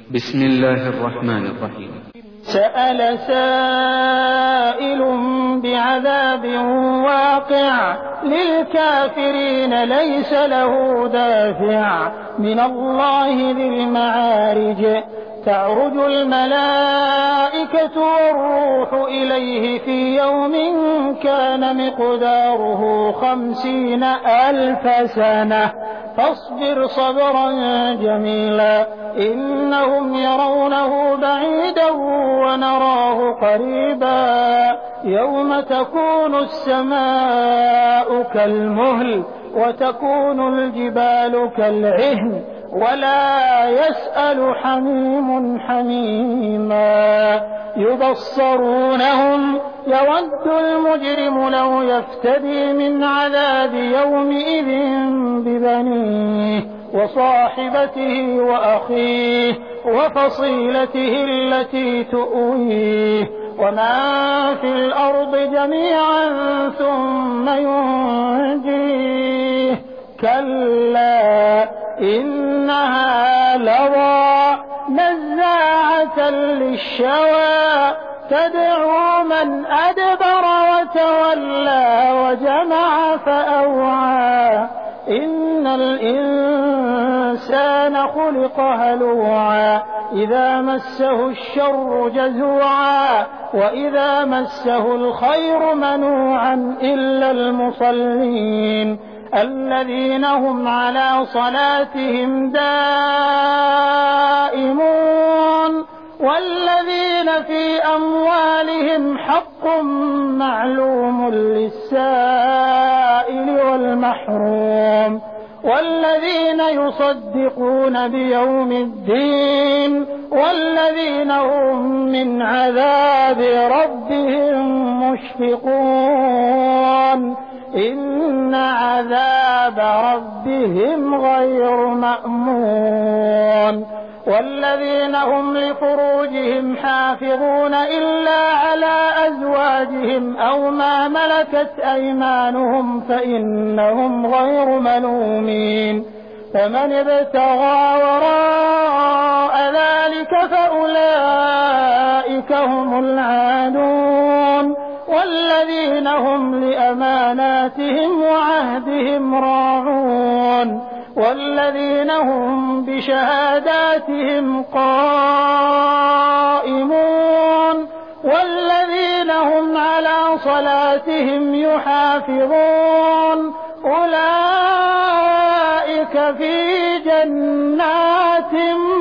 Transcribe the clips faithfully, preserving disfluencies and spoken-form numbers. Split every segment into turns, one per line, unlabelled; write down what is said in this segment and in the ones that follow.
بسم الله الرحمن الرحيم.
سأل سائل بعذاب واقع للكافرين ليس له دافع من الله ذي المعارج تعرج الملائكة والروح إليه في يوم كان مقداره خمسين ألف سنة فاصبر صبرا جميلا إنهم يرونه بعيدا ونراه قريبا يوم تكون السماء كالمهل وتكون الجبال كالعهن ولا يسأل حميم حميما يبصرونهم يود المجرم لو يفتدي من عذاب يومئذ ببنيه وصاحبته وأخيه وفصيلته التي تؤويه وما في الأرض جميعا ثم ينجيه كلا إنها لظى نزاعة للشوى تدعو من أدبر وتولى وجمع فأوعى إن الإنسان خلق هلوعا إذا مسه الشر جزوعا وإذا مسه الخير منوعا إلا المصلين الذين هم على صلاتهم دائمون والذين في أموالهم حق معلوم للسائل والمحروم والذين يصدقون بيوم الدين والذين هم من عذاب ربهم مشفقون إن عذاب ربهم غير مأمون والذين هم لفروجهم حافظون إلا على أزواجهم أو ما ملكت أيمانهم فإنهم غير ملومين فمن ابتغى وراء ذلك فأولئك هم العادون والذين هم لأماناتهم وعهدهم راعون والذين هم بشهاداتهم قائمون والذين هم على صلاتهم يحافظون أولئك في جنات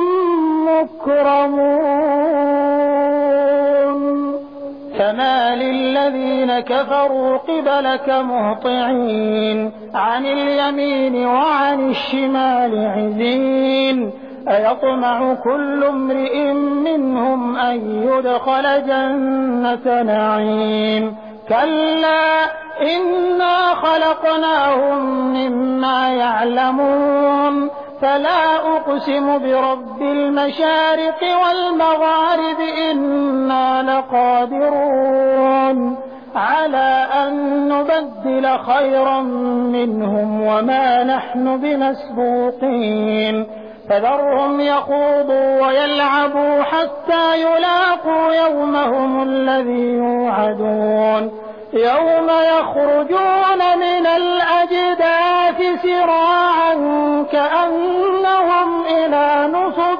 مكرمون فما للذين كفروا قبلك مهطعين عن اليمين وعن الشمال عزين أيطمع كل امرئ منهم أن يدخل جنة نعيم كلا إنا خلقناهم مما يعلمون فلا أقسم برب المشارق والمغارب إنا لقادرون على أن نبدل خيرا منهم وما نحن بمسبوقين فذرهم يخوضوا ويلعبوا حتى يلاقوا يومهم الذي يوعدون يوم يخرجون من الأجداث سراعا كأنهم إلى نصب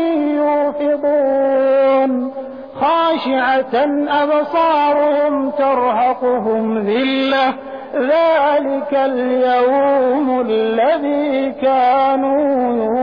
يوفضون خاشعة أبصارهم ترهقهم ذلة ذلك اليوم الذي كانوا